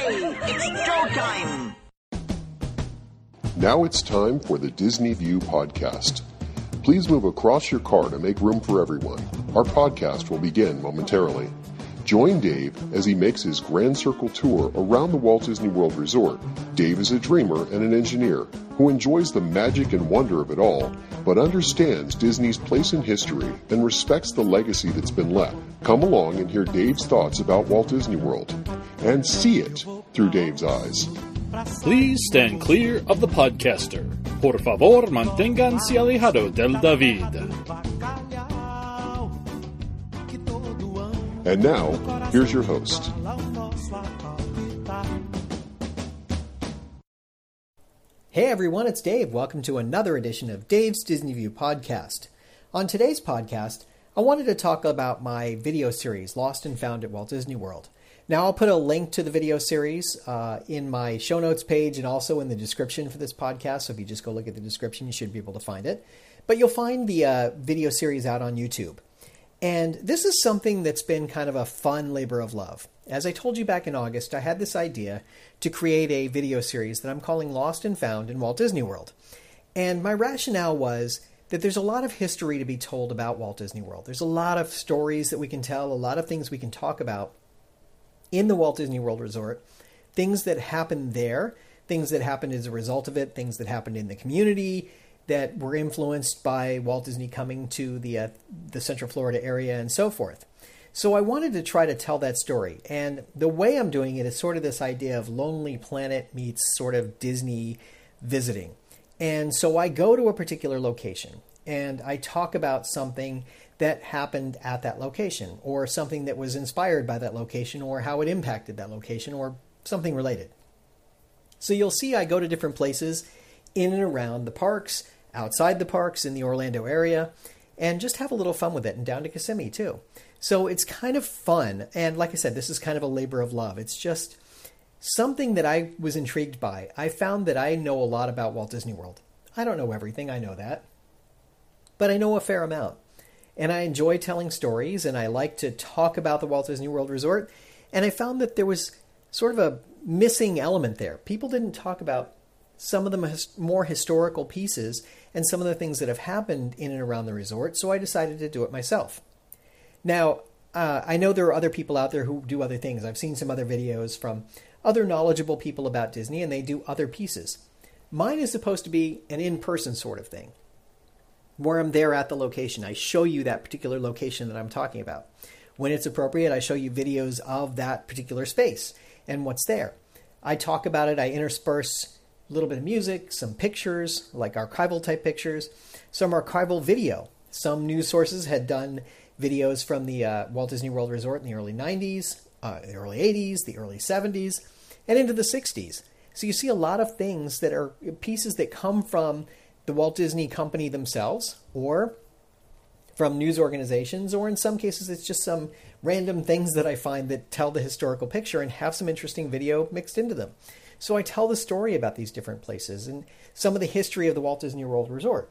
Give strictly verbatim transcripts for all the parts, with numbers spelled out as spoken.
Hey, it's showtime! Now it's time for the Disney View podcast. Please move across your car to make room for everyone. Our podcast will begin momentarily. Join Dave as he makes his Grand Circle tour around the Walt Disney World Resort. Dave is a dreamer and an engineer who enjoys the magic and wonder of it all, but understands Disney's place in history and respects the legacy that's been left. Come along and hear Dave's thoughts about Walt Disney World and see it through Dave's eyes. Please stand clear of the podcaster. Por favor, manténganse alejado del David. And now, here's your host. Hey everyone, it's Dave. Welcome to another edition of Dave's Disney View podcast. On today's podcast, I wanted to talk about my video series, Lost and Found at Walt Disney World. Now, I'll put a link to the video series uh, in my show notes page and also in the description for this podcast. So if you just go look at the description, you should be able to find it. But you'll find the uh, video series out on YouTube. And this is something that's been kind of a fun labor of love. As I told you back in August, I had this idea to create a video series that I'm calling Lost and Found in Walt Disney World. And my rationale was that there's a lot of history to be told about Walt Disney World. There's a lot of stories that we can tell, a lot of things we can talk about in the Walt Disney World Resort, things that happened there, things that happened as a result of it, things that happened in the community, that were influenced by Walt Disney coming to the uh, the Central Florida area and so forth. So I wanted to try to tell that story. And the way I'm doing it is sort of this idea of Lonely Planet meets sort of Disney visiting. And so I go to a particular location and I talk about something that happened at that location, or something that was inspired by that location, or how it impacted that location, or something related. So you'll see I go to different places in and around the parks, outside the parks in the Orlando area, and just have a little fun with it, and down to Kissimmee too. So it's kind of fun, and like I said, this is kind of a labor of love. It's just something that I was intrigued by. I found that I know a lot about Walt Disney World. I don't know everything, I know that, but I know a fair amount. And I enjoy telling stories, and I like to talk about the Walt Disney World Resort, and I found that there was sort of a missing element there. People didn't talk about some of the more historical pieces and some of the things that have happened in and around the resort, so I decided to do it myself. Now, uh, I know there are other people out there who do other things. I've seen some other videos from other knowledgeable people about Disney, and they do other pieces. Mine is supposed to be an in-person sort of thing, where I'm there at the location. I show you that particular location that I'm talking about. When it's appropriate, I show you videos of that particular space and what's there. I talk about it, I intersperse a little bit of music, some pictures, like archival type pictures, some archival video. Some news sources had done videos from the uh, Walt Disney World Resort in the early nineties, uh, the early eighties, the early seventies, and into the sixties. So you see a lot of things that are pieces that come from the Walt Disney Company themselves, or from news organizations, or in some cases it's just some random things that I find that tell the historical picture and have some interesting video mixed into them. So I tell the story about these different places and some of the history of the Walt Disney World Resort.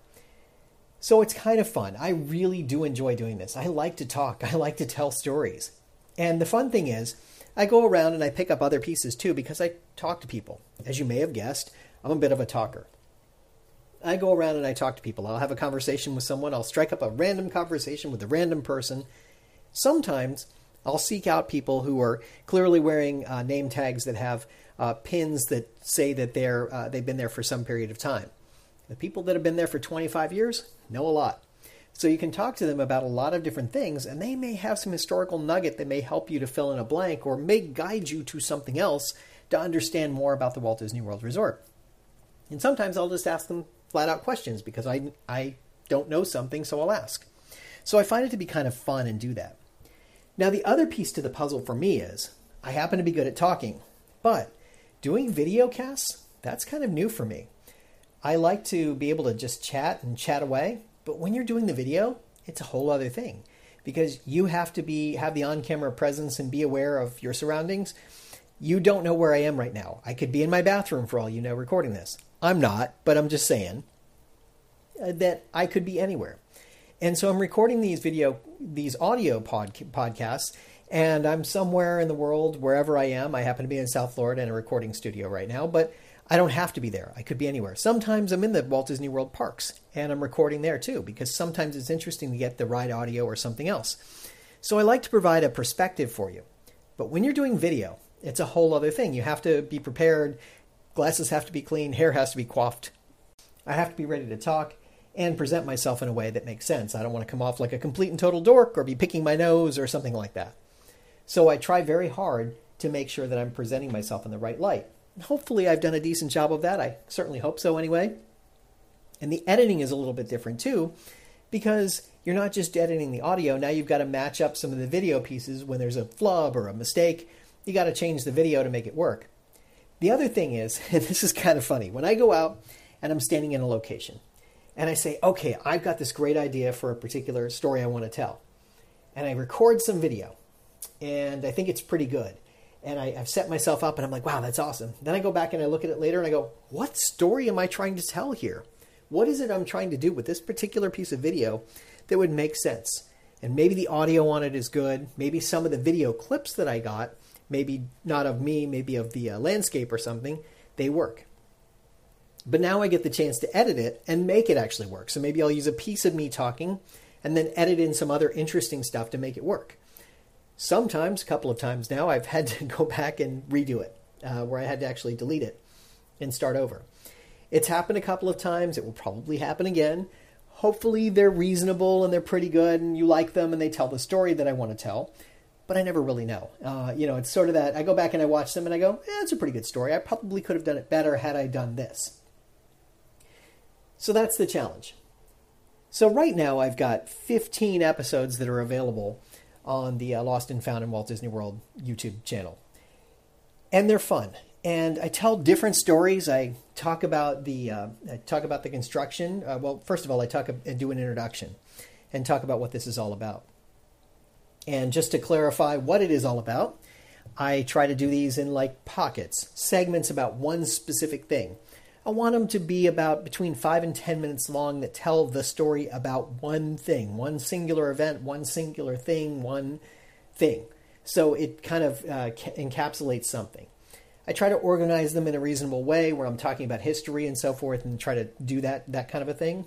So it's kind of fun. I really do enjoy doing this. I like to talk. I like to tell stories. And the fun thing is, I go around and I pick up other pieces too, because I talk to people. As you may have guessed, I'm a bit of a talker. I go around and I talk to people. I'll have a conversation with someone. I'll strike up a random conversation with a random person. Sometimes I'll seek out people who are clearly wearing uh, name tags that have uh, pins that say that they're uh, they've been there for some period of time. The people that have been there for twenty-five years know a lot. So you can talk to them about a lot of different things, and they may have some historical nugget that may help you to fill in a blank or may guide you to something else to understand more about the Walt Disney World Resort. And sometimes I'll just ask them flat out questions because I, I don't know something, so I'll ask. So I find it to be kind of fun and do that. Now, the other piece to the puzzle for me is I happen to be good at talking, but doing video casts, that's kind of new for me. I like to be able to just chat and chat away, but when you're doing the video, it's a whole other thing because you have to be have the on-camera presence and be aware of your surroundings. You don't know where I am right now. I could be in my bathroom for all you know recording this. I'm not, but I'm just saying that I could be anywhere. And so I'm recording these video, these audio pod, podcasts, and I'm somewhere in the world, wherever I am. I happen to be in South Florida in a recording studio right now, but I don't have to be there. I could be anywhere. Sometimes I'm in the Walt Disney World parks, and I'm recording there too, because sometimes it's interesting to get the ride audio or something else. So I like to provide a perspective for you. But when you're doing video, it's a whole other thing. You have to be prepared. Glasses have to be clean. Hair has to be coiffed. I have to be ready to talk and present myself in a way that makes sense. I don't want to come off like a complete and total dork or be picking my nose or something like that. So I try very hard to make sure that I'm presenting myself in the right light. Hopefully I've done a decent job of that. I certainly hope so anyway. And the editing is a little bit different too, because you're not just editing the audio. Now you've got to match up some of the video pieces. When there's a flub or a mistake, you got to change the video to make it work. The other thing is, and this is kind of funny, when I go out and I'm standing in a location and I say, okay, I've got this great idea for a particular story I want to tell. And I record some video and I think it's pretty good. And I, I've set myself up and I'm like, wow, that's awesome. Then I go back and I look at it later and I go, what story am I trying to tell here? What is it I'm trying to do with this particular piece of video that would make sense? And maybe the audio on it is good. Maybe some of the video clips that I got, maybe not of me, maybe of the uh, landscape or something, they work. But now I get the chance to edit it and make it actually work. So maybe I'll use a piece of me talking and then edit in some other interesting stuff to make it work. Sometimes, a couple of times now, I've had to go back and redo it, uh, where I had to actually delete it and start over. It's happened a couple of times. It will probably happen again. Hopefully they're reasonable and they're pretty good and you like them and they tell the story that I want to tell. But I never really know. Uh, you know, it's sort of that, I go back and I watch them and I go, eh, it's a pretty good story. I probably could have done it better had I done this. So that's the challenge. So right now I've got fifteen episodes that are available on the uh, Lost and Found in Walt Disney World YouTube channel. And they're fun. And I tell different stories. I talk about the uh, I talk about the construction. Uh, well, first of all, I talk and do an introduction and talk about what this is all about. And just to clarify what it is all about, I try to do these in like pockets, segments about one specific thing. I want them to be about between five and ten minutes long that tell the story about one thing, one singular event, one singular thing, one thing. So it kind of uh, encapsulates something. I try to organize them in a reasonable way where I'm talking about history and so forth and try to do that, that kind of a thing.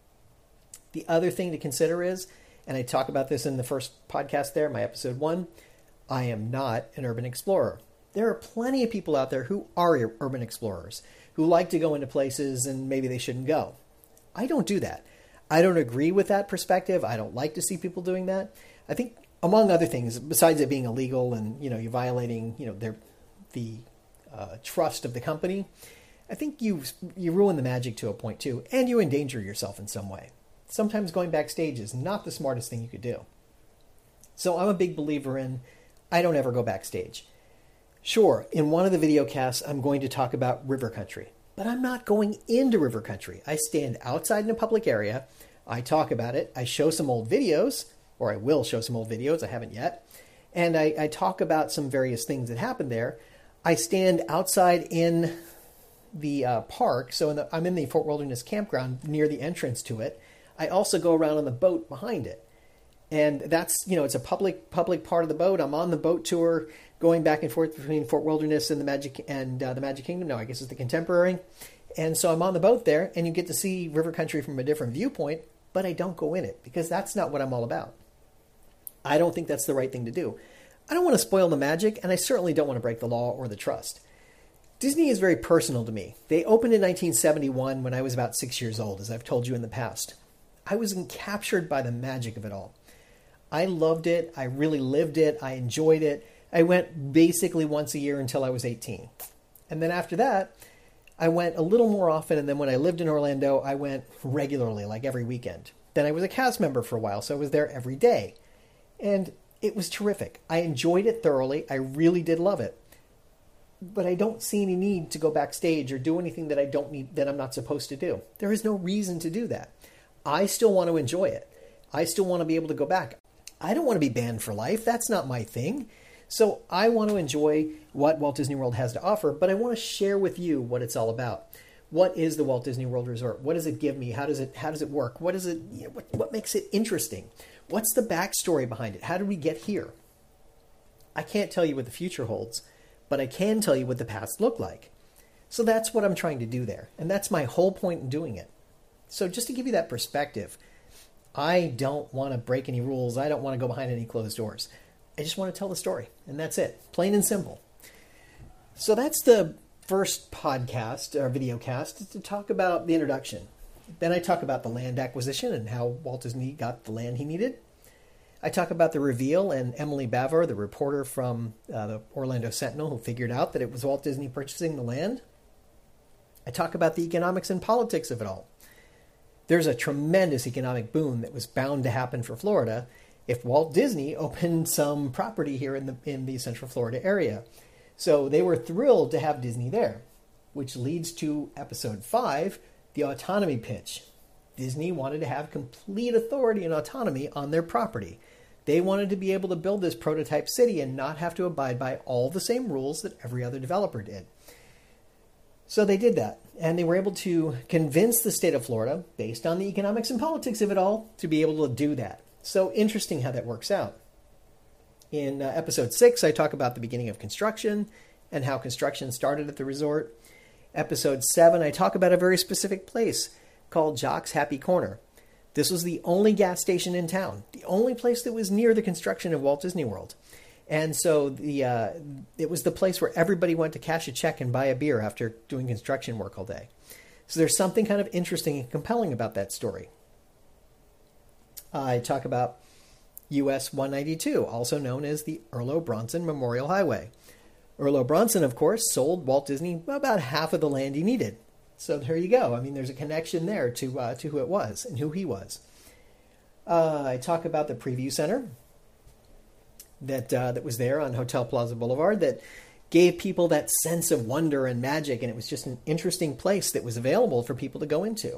The other thing to consider is, and I talk about this in the first podcast there, my episode one, I am not an urban explorer. There are plenty of people out there who are urban explorers, who like to go into places and maybe they shouldn't go. I don't do that. I don't agree with that perspective. I don't like to see people doing that. I think, among other things, besides it being illegal and, you know, you're violating, you know, their, the uh, trust of the company, I think you you ruin the magic to a point too, and you endanger yourself in some way. Sometimes going backstage is not the smartest thing you could do. So I'm a big believer in, I don't ever go backstage. Sure, in one of the video casts, I'm going to talk about river country, but I'm not going into river country. I stand outside in a public area. I talk about it. I show some old videos, or I will show some old videos. I haven't yet. And I, I talk about some various things that happened there. I stand outside in the uh, park. So in the, I'm in the Fort Wilderness Campground near the entrance to it. I also go around on the boat behind it. And that's, you know, it's a public public part of the boat. I'm on the boat tour going back and forth between Fort Wilderness and the Magic and uh, the Magic Kingdom. No, I guess it's the Contemporary. And so I'm on the boat there and you get to see river country from a different viewpoint, but I don't go in it because that's not what I'm all about. I don't think that's the right thing to do. I don't want to spoil the magic, and I certainly don't want to break the law or the trust. Disney is very personal to me. They opened in nineteen seventy-one when I was about six years old, as I've told you in the past. I was captured by the magic of it all. I loved it. I really lived it. I enjoyed it. I went basically once a year until I was eighteen. And then after that, I went a little more often, and then when I lived in Orlando, I went regularly, like every weekend. Then I was a cast member for a while, so I was there every day. And it was terrific. I enjoyed it thoroughly. I really did love it. But I don't see any need to go backstage or do anything that I don't need, that I'm not supposed to do. There is no reason to do that. I still want to enjoy it. I still want to be able to go back. I don't want to be banned for life. That's not my thing. So I want to enjoy what Walt Disney World has to offer, but I want to share with you what it's all about. What is the Walt Disney World Resort? What does it give me? How does it how does it work? What is it? You know, what, what makes it interesting? What's the backstory behind it? How did we get here? I can't tell you what the future holds, but I can tell you what the past looked like. So that's what I'm trying to do there. And that's my whole point in doing it. So just to give you that perspective, I don't want to break any rules. I don't want to go behind any closed doors. I just want to tell the story. And that's it. Plain and simple. So that's the first podcast or video cast to talk about the introduction. Then I talk about the land acquisition and how Walt Disney got the land he needed. I talk about the reveal and Emily Bavor, the reporter from uh, the Orlando Sentinel, who figured out that it was Walt Disney purchasing the land. I talk about the economics and politics of it all. There's a tremendous economic boom that was bound to happen for Florida if Walt Disney opened some property here in the in the Central Florida area. So they were thrilled to have Disney there, which leads to episode five, the autonomy pitch. Disney wanted to have complete authority and autonomy on their property. They wanted to be able to build this prototype city and not have to abide by all the same rules that every other developer did. So they did that, and they were able to convince the state of Florida, based on the economics and politics of it all, to be able to do that. So interesting how that works out. In uh, episode six, I talk about the beginning of construction and how construction started at the resort. Episode seven, I talk about a very specific place called Jock's Happy Corner. This was the only gas station in town, the only place that was near the construction of Walt Disney World. And so the uh, it was the place where everybody went to cash a check and buy a beer after doing construction work all day. So there's something kind of interesting and compelling about that story. I talk about U S one ninety-two, also known as the Erlo Bronson Memorial Highway. Erlo Bronson, of course, sold Walt Disney about half of the land he needed. So there you go. I mean, there's a connection there to uh, to who it was and who he was. Uh, I talk about the preview center that uh, that was there on Hotel Plaza Boulevard that gave people that sense of wonder and magic, and it was just an interesting place that was available for people to go into.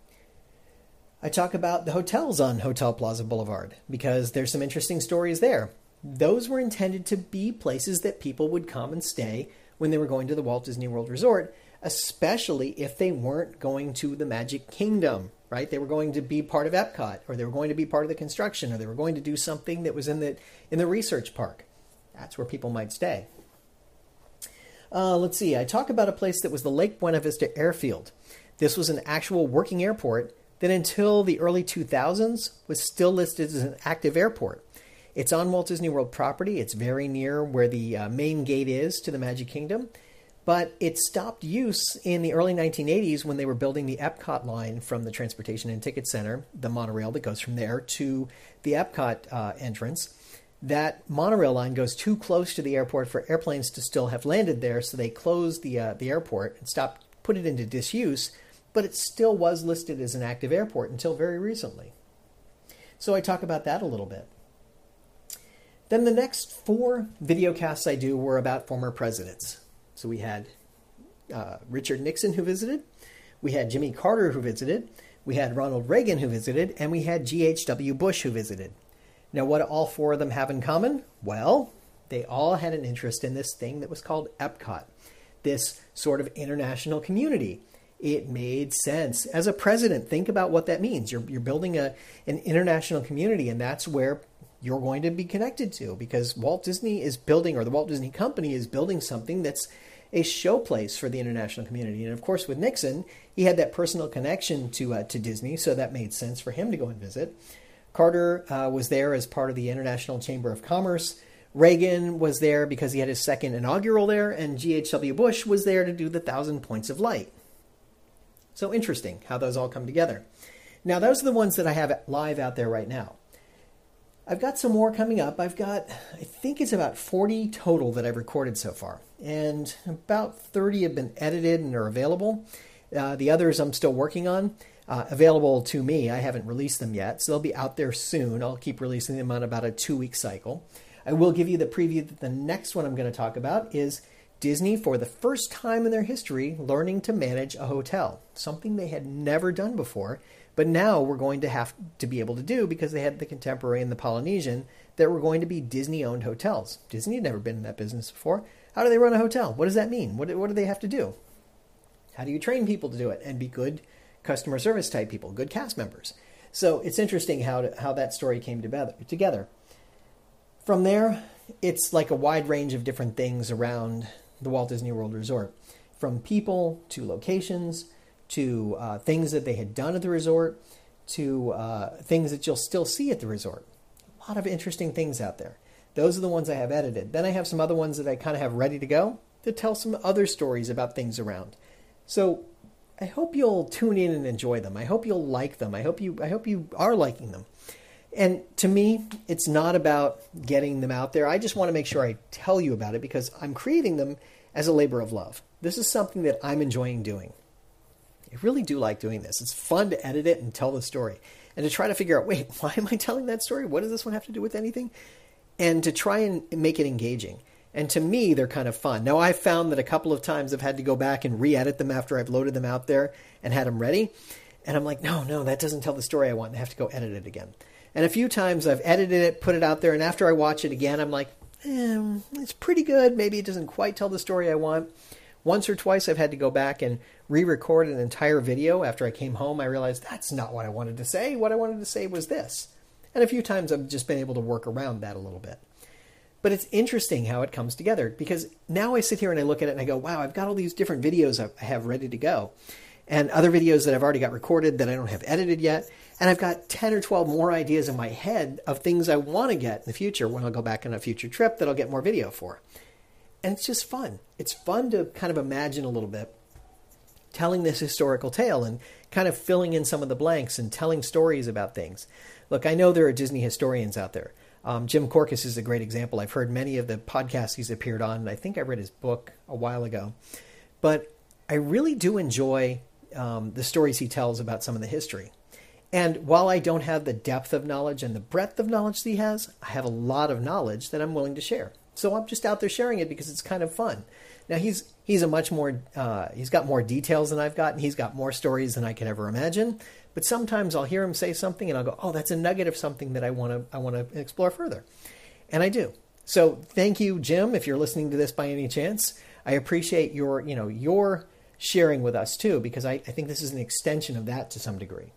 I talk about the hotels on Hotel Plaza Boulevard because there's some interesting stories there. Those were intended to be places that people would come and stay when they were going to the Walt Disney World Resort, especially if they weren't going to the Magic Kingdom, right? They were going to be part of Epcot, or they were going to be part of the construction, or they were going to do something that was in the in the research park. That's where people might stay. Uh, let's see. I talk about a place that was the Lake Buena Vista Airfield. This was an actual working airport that until the early two thousands was still listed as an active airport. It's on Walt Disney World property. It's very near where the uh, main gate is to the Magic Kingdom. But it stopped use in the early nineteen eighties when they were building the Epcot line from the Transportation and Ticket Center, the monorail that goes from there to the Epcot uh, entrance. That monorail line goes too close to the airport for airplanes to still have landed there, so they closed the uh, the airport and stopped, put it into disuse, but it still was listed as an active airport until very recently. So I talk about that a little bit. Then the next four videocasts I do were about former presidents. So we had uh, Richard Nixon who visited, we had Jimmy Carter who visited, we had Ronald Reagan who visited, and we had G H W Bush who visited. Now, what do all four of them have in common? Well, they all had an interest in this thing that was called Epcot, this sort of international community. It made sense. As a president, think about what that means. You're, you're building a, an international community, and that's where you're going to be connected to, because Walt Disney is building, or the Walt Disney Company is building something that's a showplace for the international community. And of course, with Nixon, he had that personal connection to uh, to Disney, so that made sense for him to go and visit. Carter uh, was there as part of the International Chamber of Commerce. Reagan was there because he had his second inaugural there, and G H W Bush was there to do the Thousand Points of Light. So interesting how those all come together. Now, those are the ones that I have live out there right now. I've got some more coming up. I've got, I think it's about forty total that I've recorded so far. And about thirty have been edited and are available. Uh, the others I'm still working on. Uh, available to me. I haven't released them yet, so they'll be out there soon. I'll keep releasing them on about a two-week cycle. I will give you the preview that the next one I'm going to talk about is Disney, for the first time in their history, learning to manage a hotel. Something they had never done before. But now we're going to have to be able to do, because they had the Contemporary and the Polynesian, that were going to be Disney-owned hotels. Disney had never been in that business before. How do they run a hotel? What does that mean? What, what do they have to do? How do you train people to do it and be good customer service type people, good cast members? So it's interesting how to, how that story came together. From there, it's like a wide range of different things around the Walt Disney World Resort, from people to locations to uh, things that they had done at the resort to uh, things that you'll still see at the resort. A lot of interesting things out there. Those are the ones I have edited. Then I have some other ones that I kind of have ready to go to tell some other stories about things around. So I hope you'll tune in and enjoy them. I hope you'll like them. I hope you I hope you are liking them. And to me, it's not about getting them out there. I just want to make sure I tell you about it because I'm creating them as a labor of love. This is something that I'm enjoying doing. I really do like doing this. It's fun to edit it and tell the story. And to try to figure out, wait, why am I telling that story? What does this one have to do with anything? And to try and make it engaging. And to me, they're kind of fun. Now, I've found that a couple of times I've had to go back and re-edit them after I've loaded them out there and had them ready. And I'm like, no, no, that doesn't tell the story I want. And I have to go edit it again. And a few times I've edited it, put it out there, and after I watch it again, I'm like, eh, it's pretty good. Maybe it doesn't quite tell the story I want. Once or twice I've had to go back and re-record an entire video. After I came home, I realized that's not what I wanted to say. What I wanted to say was this. And a few times I've just been able to work around that a little bit. But it's interesting how it comes together because now I sit here and I look at it and I go, wow, I've got all these different videos I have ready to go. And other videos that I've already got recorded that I don't have edited yet. And I've got ten or twelve more ideas in my head of things I want to get in the future when I'll go back on a future trip that I'll get more video for. And it's just fun. It's fun to kind of imagine a little bit, telling this historical tale and kind of filling in some of the blanks and telling stories about things. Look, I know there are Disney historians out there. Um, Jim Korkis is a great example. I've heard many of the podcasts he's appeared on, and I think I read his book a while ago. But I really do enjoy um, the stories he tells about some of the history. And while I don't have the depth of knowledge and the breadth of knowledge that he has, I have a lot of knowledge that I'm willing to share. So I'm just out there sharing it because it's kind of fun. Now he's he's a much more uh, he's got more details than I've got, and he's got more stories than I could ever imagine. But sometimes I'll hear him say something, and I'll go, "Oh, that's a nugget of something that I want to I want to explore further," and I do. So thank you, Jim, if you're listening to this by any chance. I appreciate your you know your sharing with us too, because I, I think this is an extension of that to some degree.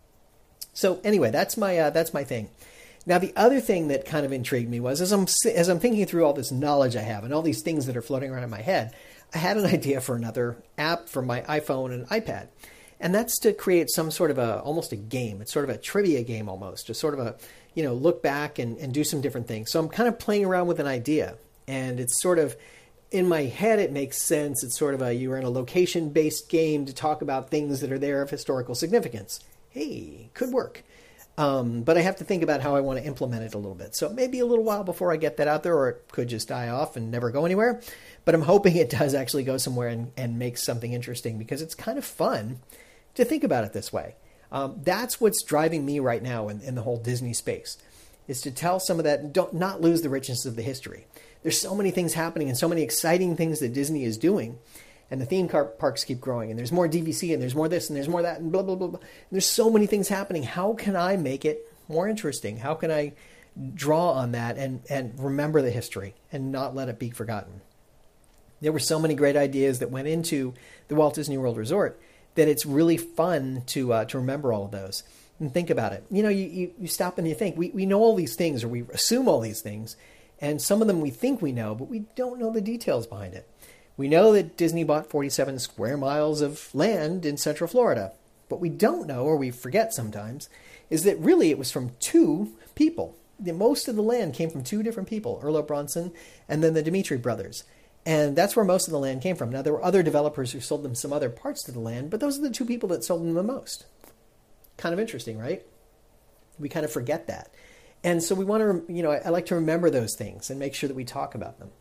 So anyway, that's my uh, that's my thing. Now, the other thing that kind of intrigued me was, as I'm as I'm thinking through all this knowledge I have and all these things that are floating around in my head, I had an idea for another app for my iPhone and iPad. And that's to create some sort of a, almost a game. It's sort of a trivia game almost, to sort of a, you know, look back and, and do some different things. So I'm kind of playing around with an idea. And it's sort of, in my head, it makes sense. It's sort of a, you're in a location-based game to talk about things that are there of historical significance. Hey, could work. Um, but I have to think about how I want to implement it a little bit. So it may be a little while before I get that out there, or it could just die off and never go anywhere. But I'm hoping it does actually go somewhere and, and make something interesting, because it's kind of fun to think about it this way. Um, that's what's driving me right now in, in the whole Disney space, is to tell some of that and don't not lose the richness of the history. There's so many things happening and so many exciting things that Disney is doing. And the theme parks keep growing, and there's more D V C, and there's more this, and there's more that, and blah, blah, blah, blah. And there's so many things happening. How can I make it more interesting? How can I draw on that and, and remember the history and not let it be forgotten? There were so many great ideas that went into the Walt Disney World Resort that it's really fun to uh, to remember all of those and think about it. You know, you, you, you stop and you think, we, we know all these things, or we assume all these things, and some of them we think we know, but we don't know the details behind it. We know that Disney bought forty-seven square miles of land in Central Florida. What we don't know, or we forget sometimes, is that really it was from two people. The, most of the land came from two different people, Erlo Bronson and then the Dimitri brothers. And that's where most of the land came from. Now, there were other developers who sold them some other parts to the land, but those are the two people that sold them the most. Kind of interesting, right? We kind of forget that. And so we want to, you know, I, I like to remember those things and make sure that we talk about them.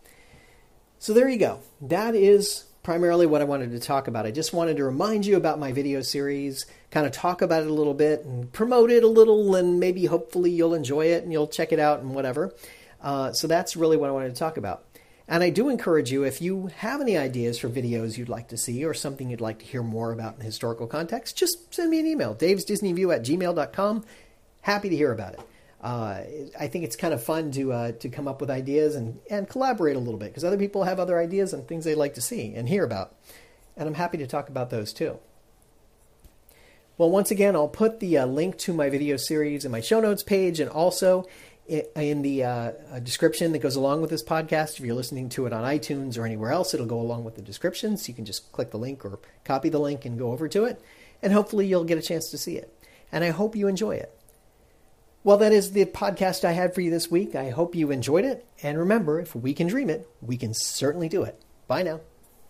So there you go. That is primarily what I wanted to talk about. I just wanted to remind you about my video series, kind of talk about it a little bit and promote it a little, and maybe hopefully you'll enjoy it and you'll check it out and whatever. Uh, so that's really what I wanted to talk about. And I do encourage you, if you have any ideas for videos you'd like to see or something you'd like to hear more about in historical context, just send me an email, daves disney view at gmail dot com. Happy to hear about it. Uh, I think it's kind of fun to uh, to come up with ideas and, and collaborate a little bit, because other people have other ideas and things they'd like to see and hear about. And I'm happy to talk about those too. Well, once again, I'll put the uh, link to my video series in my show notes page. And also, in the uh, description that goes along with this podcast. If you're listening to it on iTunes or anywhere else, it'll go along with the description. So you can just click the link or copy the link and go over to it. And hopefully you'll get a chance to see it. And I hope you enjoy it. Well, that is the podcast I had for you this week. I hope you enjoyed it. And remember, if we can dream it, we can certainly do it. Bye now.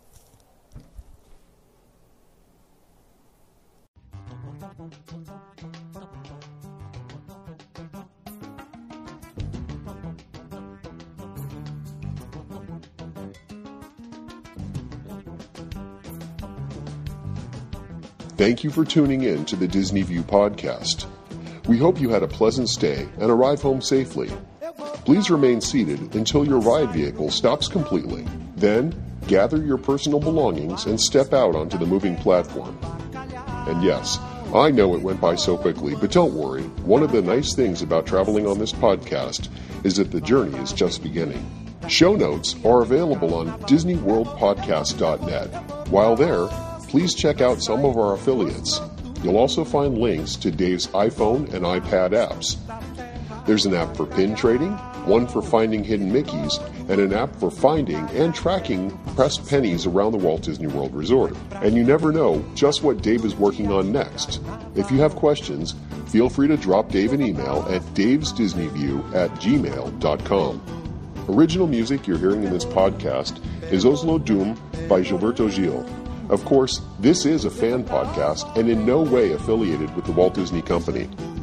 Thank you for tuning in to the Disney View podcast. We hope you had a pleasant stay and arrive home safely. Please remain seated until your ride vehicle stops completely. Then, gather your personal belongings and step out onto the moving platform. And yes, I know it went by so quickly, but don't worry. One of the nice things about traveling on this podcast is that the journey is just beginning. Show notes are available on disney world podcast dot net. While there, please check out some of our affiliates. You'll also find links to Dave's iPhone and iPad apps. There's an app for pin trading, one for finding hidden Mickeys, and an app for finding and tracking pressed pennies around the Walt Disney World Resort. And you never know just what Dave is working on next. If you have questions, feel free to drop Dave an email at davesdisneyview at gmail dot com. Original music you're hearing in this podcast is Oslo Doom by Gilberto Gil. Of course, this is a fan podcast and in no way affiliated with the Walt Disney Company.